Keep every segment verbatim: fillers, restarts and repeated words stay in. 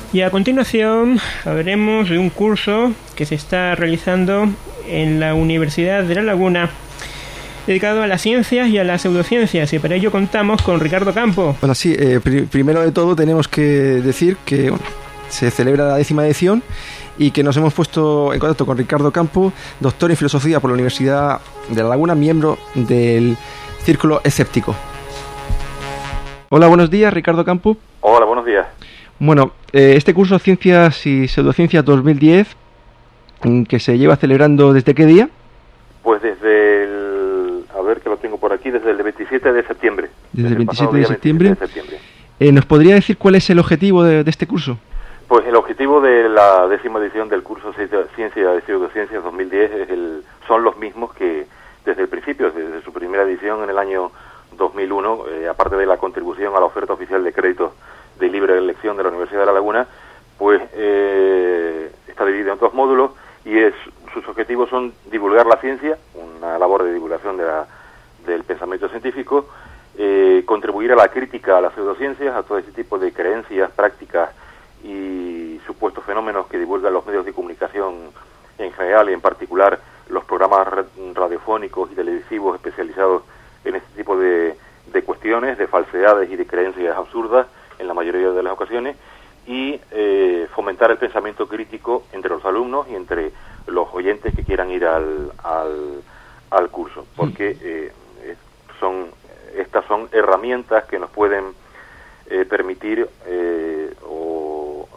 Y a continuación hablaremos de un curso que se está realizando en la Universidad de La Laguna, dedicado a las ciencias y a las pseudociencias, y para ello contamos con Ricardo Campo. Bueno, sí, eh, pr- primero de todo tenemos que decir que bueno, se celebra la décima edición y que nos hemos puesto en contacto con Ricardo Campo, doctor en filosofía por la Universidad de La Laguna, miembro del Círculo Escéptico. Hola, buenos días, Ricardo Campo. Hola, buenos días. Bueno, eh, este curso Ciencias y Pseudociencias dos mil diez, que se lleva celebrando ¿desde qué día? Pues desde el... a ver, que lo tengo por aquí, desde el veintisiete de septiembre. Desde el veintisiete de septiembre. veintisiete de septiembre. Eh, ¿Nos podría decir cuál es el objetivo de, de este curso? Pues el objetivo de la décima edición del curso Ciencia y Pseudociencias dos mil diez es el, son los mismos que desde el principio, desde su primera edición en el año dos mil uno, eh, aparte de la contribución a la oferta oficial de créditos de libre elección de la Universidad de La Laguna, pues eh, está dividido en dos módulos y es, sus objetivos son divulgar la ciencia, una labor de divulgación de la, del pensamiento científico, eh, contribuir a la crítica a las pseudociencias, a todo ese tipo de creencias, prácticas y supuestos fenómenos que divulgan los medios de comunicación en general y en particular los programas radiofónicos y televisivos especializados en este tipo de, de cuestiones, de falsedades y de creencias absurdas en la mayoría de las ocasiones, y eh, fomentar el pensamiento crítico entre los alumnos y entre los oyentes que quieran ir al, al, al curso, porque eh, son estas son herramientas que nos pueden eh, permitir eh, o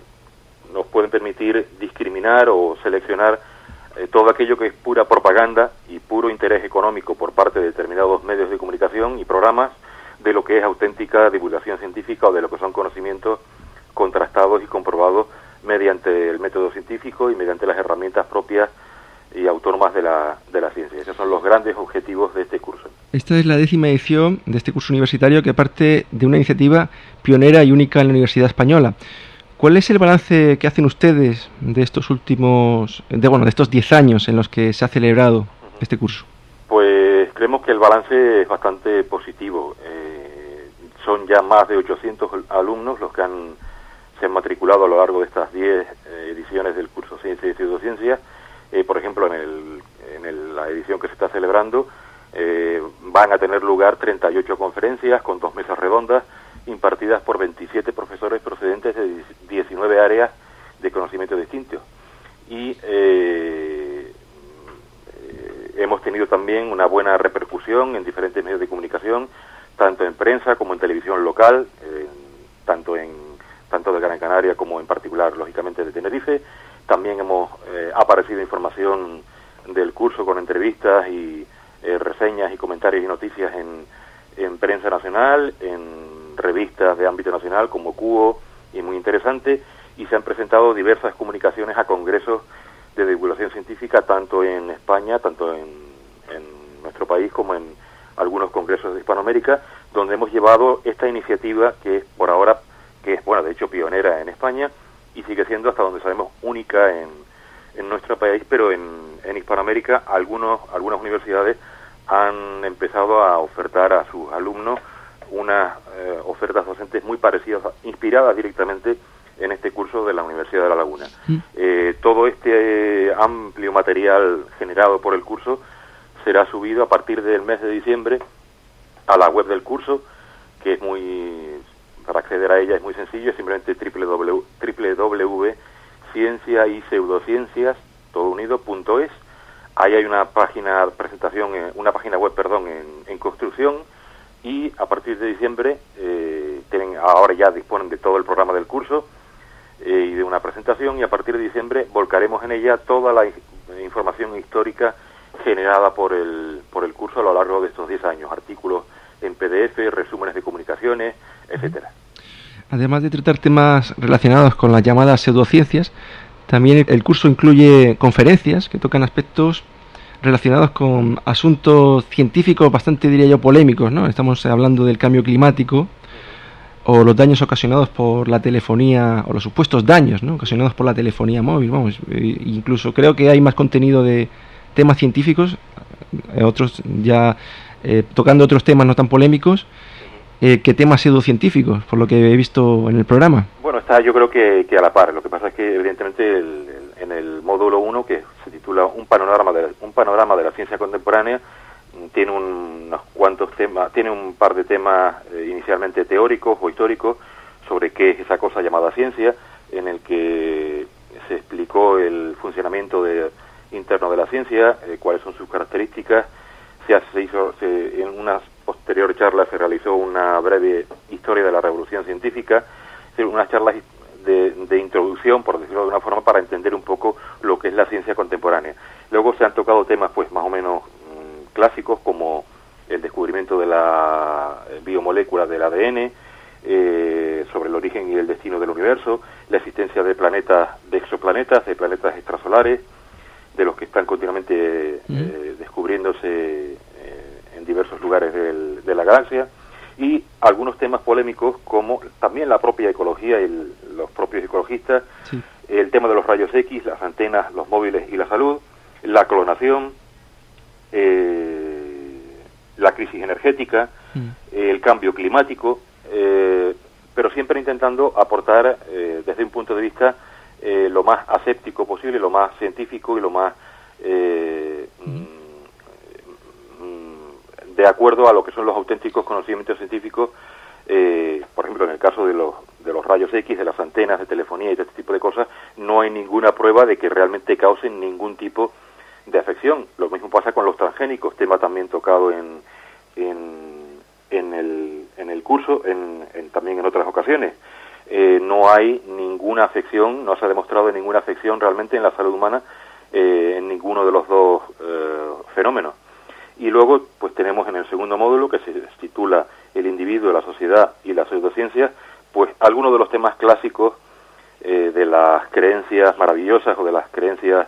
nos pueden permitir discriminar o seleccionar eh, todo aquello que es pura propaganda y puro interés económico por parte de determinados medios de comunicación y programas, de lo que es auténtica divulgación científica o de lo que son conocimientos contrastados y comprobados mediante el método científico y mediante las herramientas propias y autónomas de la, de la ciencia. Esos son los grandes objetivos de este curso. Esta es la décima edición de este curso universitario que parte de una iniciativa pionera y única en la Universidad Española. ¿Cuál es el balance que hacen ustedes de estos últimos, de bueno, de estos diez años en los que se ha celebrado uh-huh. este curso? Pues creemos que el balance es bastante positivo. Eh, son ya más de ochocientos alumnos los que han, se han matriculado a lo largo de estas diez eh, ediciones del curso Ciencia y Pseudociencias. Eh, por ejemplo, en, el, en el, la edición que se está celebrando eh, van a tener lugar treinta y ocho conferencias con dos mesas redondas impartidas por veintisiete profesores procedentes de diecinueve áreas de conocimiento distintos. Y eh, eh, hemos tenido también una buena repercusión en diferentes medios de comunicación, tanto en prensa como en televisión local, eh, tanto en tanto de Gran Canaria como en particular, lógicamente, de Tenerife. También hemos eh, aparecido información del curso con entrevistas y eh, reseñas y comentarios y noticias en, en prensa nacional, en revistas de ámbito nacional como Cubo, y muy interesante, y se han presentado diversas comunicaciones a congresos de divulgación científica, tanto en España, tanto en, en nuestro país, como en algunos congresos de Hispanoamérica, donde hemos llevado esta iniciativa que es por ahora, que es, bueno, de hecho pionera en España, y sigue siendo, hasta donde sabemos, única en, en nuestro país, pero en, en Hispanoamérica algunos, algunas universidades han empezado a ofertar a sus alumnos unas eh, ofertas docentes muy parecidas, inspiradas directamente en este curso de la Universidad de La Laguna. Mm. Eh, todo este eh, amplio material generado por el curso será subido a partir del mes de diciembre a la web del curso, que es muy... para acceder a ella es muy sencillo, es simplemente doble u doble u doble u punto ciencia y pseudociencias todo unido punto es. Ahí hay una página presentación, una página web, perdón, en, en construcción, y a partir de diciembre eh, tienen, ahora ya disponen de todo el programa del curso eh, y de una presentación, y a partir de diciembre volcaremos en ella toda la información histórica generada por el por el curso a lo largo de estos diez años, artículos en P D F, resúmenes de comunicaciones, etcétera. Además de tratar temas relacionados con las llamadas pseudociencias, también el curso incluye conferencias que tocan aspectos relacionados con asuntos científicos bastante, diría yo, polémicos, ¿no? Estamos hablando del cambio climático o los daños ocasionados por la telefonía, o los supuestos daños, ¿no?, ocasionados por la telefonía móvil. Vamos, eh, incluso creo que hay más contenido de temas científicos, eh, otros ya eh, tocando otros temas no tan polémicos, eh, que temas pseudocientíficos, por lo que he visto en el programa. Bueno, está yo creo que, que a la par. Lo que pasa es que evidentemente el, el, en el módulo uno, que se titula Un panorama de la, un panorama de la ciencia contemporánea, tiene un, unos cuantos temas, tiene un par de temas eh, inicialmente teóricos o históricos sobre qué es esa cosa llamada ciencia, en el que se explicó el funcionamiento de, interno de la ciencia, eh, cuáles son sus características. Se, se hizo se, en una posterior charla se realizó una breve historia de la revolución científica, unas charlas de, de introducción, por decirlo de una forma, para entender un poco lo que es la ciencia contemporánea. Luego se han tocado temas pues más o menos mmm, clásicos, como el descubrimiento de la biomolécula del A D N, eh, sobre el origen y el destino del universo, la existencia de planetas, de exoplanetas, de planetas extrasolares, de los que están continuamente mm. eh, descubriéndose eh, en diversos lugares del, de la galaxia, y algunos temas polémicos como también la propia ecología y el, los propios ecologistas, sí. el tema de los rayos X, las antenas, los móviles y la salud, la clonación, eh, la crisis energética, mm. eh, el cambio climático, eh, pero siempre intentando aportar eh, desde un punto de vista eh, lo más aséptico posible, lo más científico y lo más eh, mm. de acuerdo a lo que son los auténticos conocimientos científicos. Eh, por ejemplo, en el caso de los de los rayos X, de las antenas de telefonía y de este tipo de cosas, no hay ninguna prueba de que realmente causen ningún tipo de afección. Lo mismo pasa con los transgénicos, tema también tocado en en, en el en el curso, en, en también en otras ocasiones. Eh, no hay ninguna afección, no se ha demostrado ninguna afección realmente en la salud humana eh, en ninguno de los dos eh, fenómenos. Y luego, pues tenemos en el segundo módulo, que se titula El individuo, la sociedad y la pseudociencia, pues algunos de los temas clásicos eh, de las creencias maravillosas o de las creencias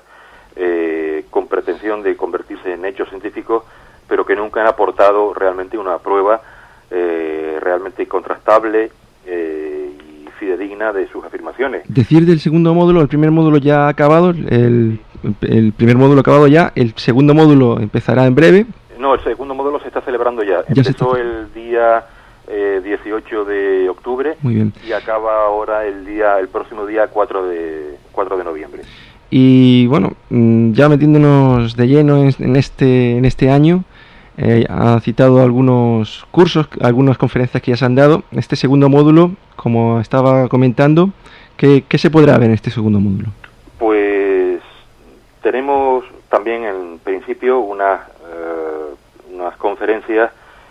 eh, con pretensión de convertirse en hechos científicos, pero que nunca han aportado realmente una prueba eh, realmente contrastable eh, y fidedigna de sus afirmaciones. Decir del segundo módulo, el primer módulo ya ha acabado, el, el primer módulo acabado ya, el segundo módulo empezará en breve. No, el segundo módulo se está celebrando ya. ya Empezó el día eh, dieciocho de octubre. Muy bien. Y acaba ahora el día el próximo día cuatro de noviembre. Y bueno, ya metiéndonos de lleno en, en este en este año, eh, ha citado algunos cursos, algunas conferencias que ya se han dado. Este segundo módulo, como estaba comentando, ¿qué, qué se podrá ver en este segundo módulo? Pues tenemos también en principio unas eh, unas conferencias,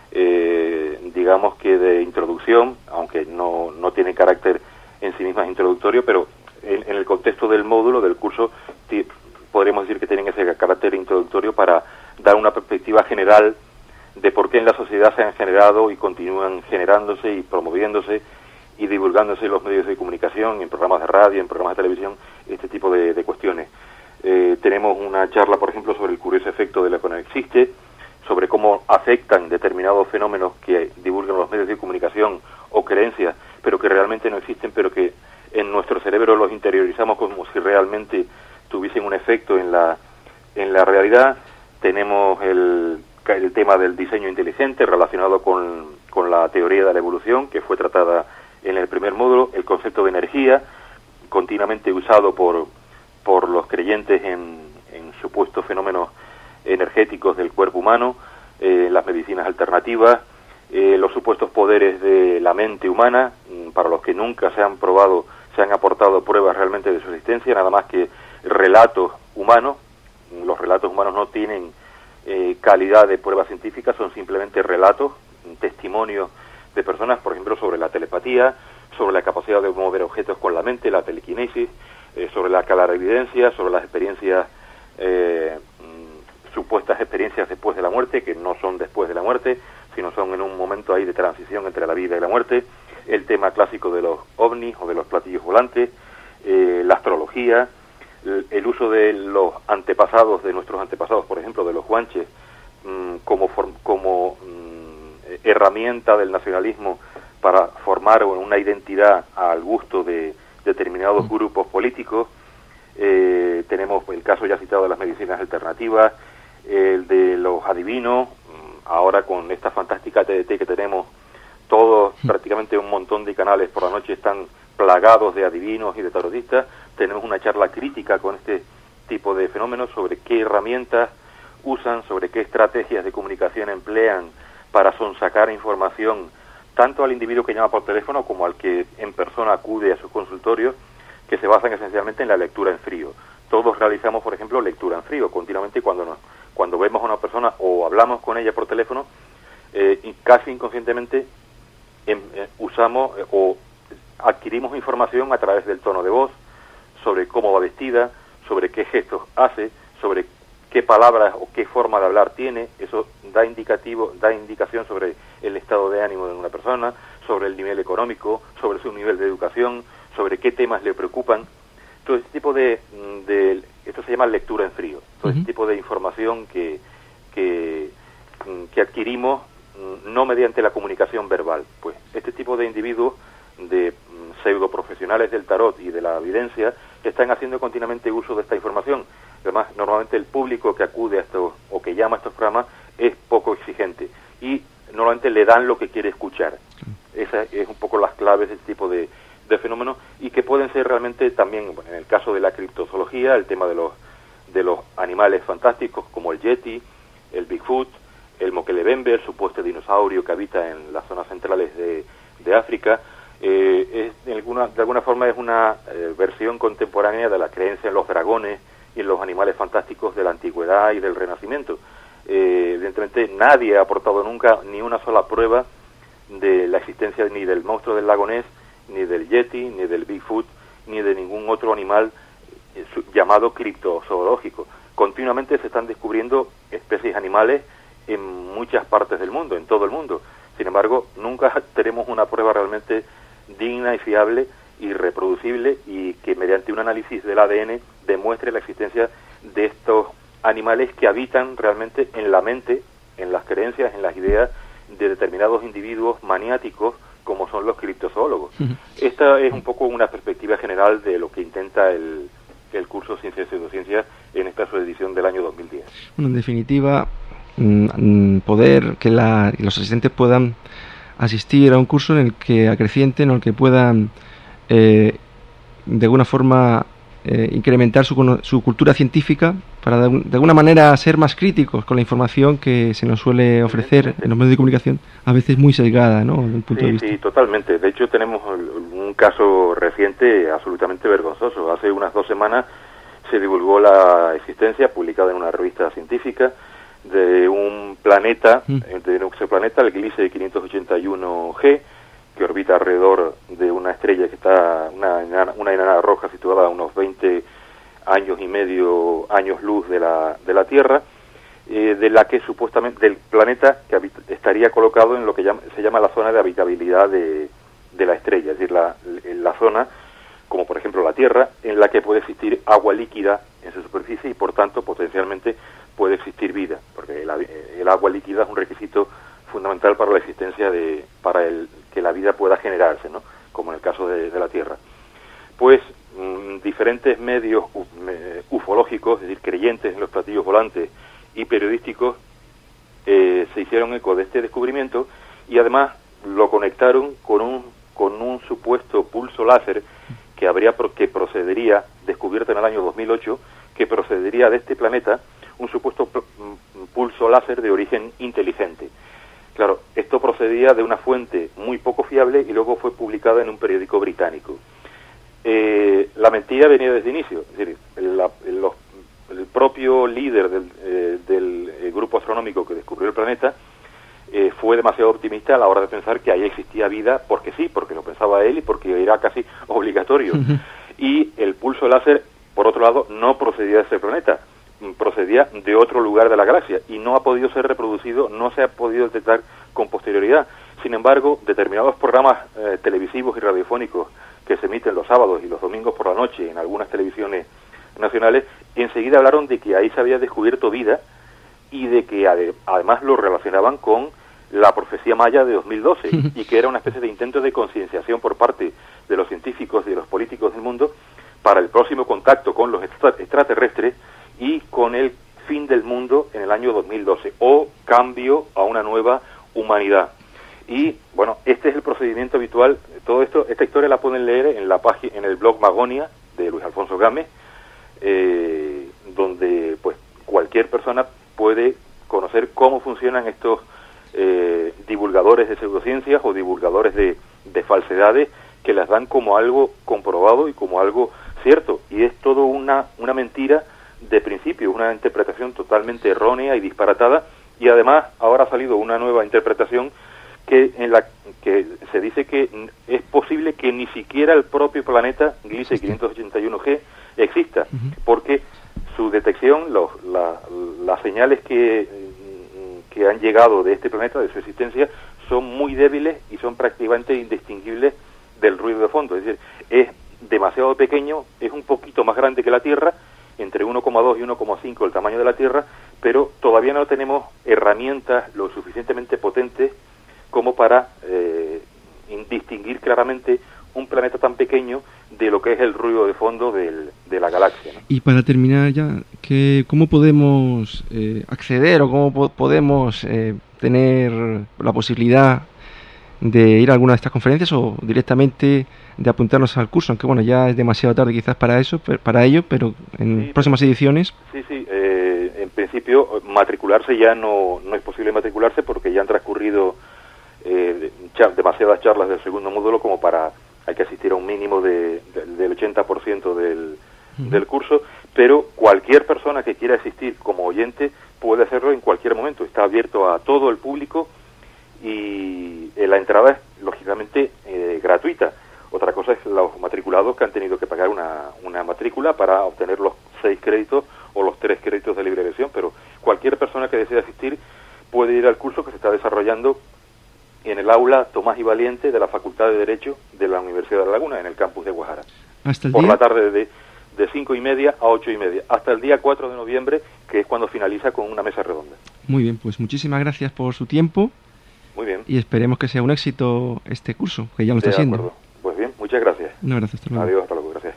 eh, digamos que de introducción, aunque no, no tienen carácter en sí mismas introductorio, pero en, en el contexto del módulo, del curso, t- podríamos decir que tienen ese carácter introductorio para dar una perspectiva general de por qué en la sociedad se han generado y continúan generándose y promoviéndose y divulgándose en los medios de comunicación, en programas de radio, en programas de televisión, este tipo de, de cuestiones. Eh, tenemos una charla, por ejemplo, sobre el curioso efecto de lo que no existe, sobre cómo afectan determinados fenómenos que divulgan los medios de comunicación o creencias, pero que realmente no existen, pero que en nuestro cerebro los interiorizamos como si realmente tuviesen un efecto en la en la realidad. Tenemos el, el tema del diseño inteligente relacionado con, con la teoría de la evolución, que fue tratada en el primer módulo, el concepto de energía, continuamente usado por, por los creyentes en, en supuestos fenómenos energéticos del cuerpo humano, eh, las medicinas alternativas, eh, los supuestos poderes de la mente humana, para los que nunca se han probado, se han aportado pruebas realmente de su existencia, nada más que relatos humanos. Los relatos humanos no tienen eh, calidad de prueba científica, son simplemente relatos, testimonios de personas, por ejemplo, sobre la telepatía, sobre la capacidad de mover objetos con la mente, la telequinesis, eh, sobre la clarividencia, sobre las experiencias eh, supuestas experiencias después de la muerte, que no son después de la muerte, sino son en un momento ahí de transición entre la vida y la muerte, el tema clásico de los ovnis o de los platillos volantes, eh, la astrología, el, el uso de los antepasados, de nuestros antepasados, por ejemplo, de los guanches, mmm, como, form, como mmm, herramienta del nacionalismo para formar una identidad al gusto de determinados grupos políticos. Eh, tenemos el caso ya citado de las medicinas alternativas, el de los adivinos, ahora con esta fantástica T D T que tenemos todos, prácticamente un montón de canales por la noche están plagados de adivinos y de tarotistas. Tenemos una charla crítica con este tipo de fenómenos sobre qué herramientas usan, sobre qué estrategias de comunicación emplean para sonsacar información tanto al individuo que llama por teléfono como al que en persona acude a sus consultorios, que se basan esencialmente en la lectura en frío. Todos realizamos, por ejemplo, lectura en frío continuamente cuando nos, cuando vemos a una persona o hablamos con ella por teléfono, eh, y casi inconscientemente eh, eh, usamos eh, o adquirimos información a través del tono de voz, sobre cómo va vestida, sobre qué gestos hace, sobre qué palabras o qué forma de hablar tiene. Eso da indicativo, da indicación sobre el estado de ánimo de una persona, sobre el nivel económico, sobre su nivel de educación, sobre qué temas le preocupan. Todo este tipo de, de esto se llama lectura en frío. Todo uh-huh. este tipo de información que, que, que adquirimos no mediante la comunicación verbal. Pues este tipo de individuos, de pseudo profesionales del tarot y de la evidencia, están haciendo continuamente uso de esta información. Además, normalmente el público que acude a estos o que llama a estos programas es poco exigente y normalmente le dan lo que quiere escuchar. Esa es un poco las claves de este tipo de, de fenómenos, y que pueden ser realmente también, bueno, en el caso de la criptozoología, el tema de los de los animales fantásticos como el Yeti, el Bigfoot, el Mokelebembe, el supuesto dinosaurio que habita en las zonas centrales de, de África. Eh, es, de, alguna, de alguna forma es una eh, versión contemporánea de la creencia en los dragones y en los animales fantásticos de la antigüedad y del Renacimiento. Eh, evidentemente nadie ha aportado nunca ni una sola prueba de la existencia ni del monstruo del lago Ness, ni del Yeti, ni del Bigfoot, ni de ningún otro animal eh, su, llamado criptozoológico. Continuamente se están descubriendo especies animales en muchas partes del mundo, en todo el mundo. Sin embargo, nunca tenemos una prueba realmente digna y fiable y reproducible, y que mediante un análisis del A D N demuestre la existencia de estos animales que habitan realmente en la mente, en las creencias, en las ideas de determinados individuos maniáticos como son los criptozoólogos. Uh-huh. Esta es un poco una perspectiva general de lo que intenta el, el curso Ciencias y Pseudociencias en esta su edición del año dos mil diez. Bueno, en definitiva, poder que la, los asistentes puedan asistir a un curso en el que acrecienten o en el que puedan eh, de alguna forma eh, incrementar su, su cultura científica para de, de alguna manera ser más críticos con la información que se nos suele ofrecer en los medios de comunicación, a veces muy sesgada, ¿no?, desde un punto sí, de vista. Sí, totalmente. De hecho, tenemos un caso reciente absolutamente vergonzoso. Hace unas dos semanas se divulgó la existencia, publicada en una revista científica, de un planeta, mm. de un exoplaneta, el Gliese quinientos ochenta y uno G, que orbita alrededor de una estrella que está, una enana, una enana roja situada a unos veinte años y medio, años luz de la, de la Tierra, eh, de la que supuestamente, del planeta que habita, estaría colocado en lo que llama, se llama la zona de habitabilidad de, de la estrella, es decir, la, la zona, como por ejemplo la Tierra, en la que puede existir agua líquida en su superficie y por tanto potencialmente puede existir vida, porque el, el agua líquida es un requisito fundamental para la existencia de, para el que la vida pueda generarse, ¿no?, como en el caso de, de la Tierra. Pues mmm, diferentes medios uf, me, ufológicos, es decir, creyentes en los platillos volantes y periodísticos, eh, se hicieron eco de este descubrimiento y además lo conectaron con un con un supuesto pulso láser que habría que procedería, descubierto en el año dos mil ocho, que procedería de este planeta, un supuesto pulso láser de origen inteligente. Claro, esto procedía de una fuente muy poco fiable y luego fue publicada en un periódico británico. Eh, la mentira venía desde el inicio, es decir, la, los, el propio líder del, eh, del eh, grupo astronómico que descubrió el planeta eh, fue demasiado optimista a la hora de pensar que ahí existía vida, porque sí, porque lo pensaba él y porque era casi obligatorio. Uh-huh. Y el pulso láser, por otro lado, no procedía de ese planeta, procedía de otro lugar de la galaxia y no ha podido ser reproducido, no se ha podido detectar con posterioridad. Sin embargo, determinados programas eh, televisivos y radiofónicos que se emiten los sábados y los domingos por la noche en algunas televisiones nacionales, enseguida hablaron de que ahí se había descubierto vida y de que ade- además lo relacionaban con la profecía maya de dos mil doce y que era una especie de intento de concienciación por parte de los científicos y de los políticos del mundo para el próximo contacto con los extra- extraterrestres y con el fin del mundo en el año dos mil doce, o cambio a una nueva humanidad. Y bueno, este es el procedimiento habitual. Todo esto, esta historia la pueden leer en la página, en el blog Magonia de Luis Alfonso Gámez, eh, donde pues cualquier persona puede conocer cómo funcionan estos eh, divulgadores de pseudociencias o divulgadores de, de falsedades que las dan como algo comprobado y como algo cierto. Y es todo una, una mentira de principio, una interpretación totalmente errónea y disparatada. Y además ahora ha salido una nueva interpretación que en la que se dice que es posible que ni siquiera el propio planeta Gliese quinientos ochenta y uno G exista, porque su detección, los, la, las señales que, que han llegado de este planeta, de su existencia, son muy débiles y son prácticamente indistinguibles del ruido de fondo. Es decir, es demasiado pequeño, es un poquito más grande que la Tierra, entre uno coma dos y uno coma cinco el tamaño de la Tierra, pero todavía no tenemos herramientas lo suficientemente potentes como para eh, distinguir claramente un planeta tan pequeño de lo que es el ruido de fondo del, de la galaxia, ¿no? Y para terminar ya, ¿qué, ¿cómo podemos eh, acceder o cómo po podemos eh, tener la posibilidad de ir a alguna de estas conferencias o directamente de apuntarnos al curso? Aunque bueno, ya es demasiado tarde quizás para eso, para ello, pero en sí, próximas ediciones... Sí, sí, eh, en principio matricularse ya no, no es posible matricularse porque ya han transcurrido eh, char demasiadas charlas del segundo módulo como para... hay que asistir a un mínimo de, de, del ochenta por ciento del, uh-huh. del curso, pero cualquier persona que quiera asistir como oyente puede hacerlo en cualquier momento, está abierto a todo el público y eh, la entrada es lógicamente eh, gratuita. Otra cosa es los matriculados que han tenido que pagar una, una matrícula para obtener los seis créditos o los tres créditos de libre elección, pero cualquier persona que desee asistir puede ir al curso que se está desarrollando en el aula Tomás y Valiente de la Facultad de Derecho de la Universidad de La Laguna, en el campus de Guajara. ¿Hasta el por día? la tarde de, de cinco y media a ocho y media, hasta el día cuatro de noviembre, que es cuando finaliza con una mesa redonda. Muy bien, pues muchísimas gracias por su tiempo. Muy bien. Y esperemos que sea un éxito este curso, que ya lo está de siendo. Acuerdo. Pues bien, muchas gracias. Un abrazo, hasta luego. Adiós.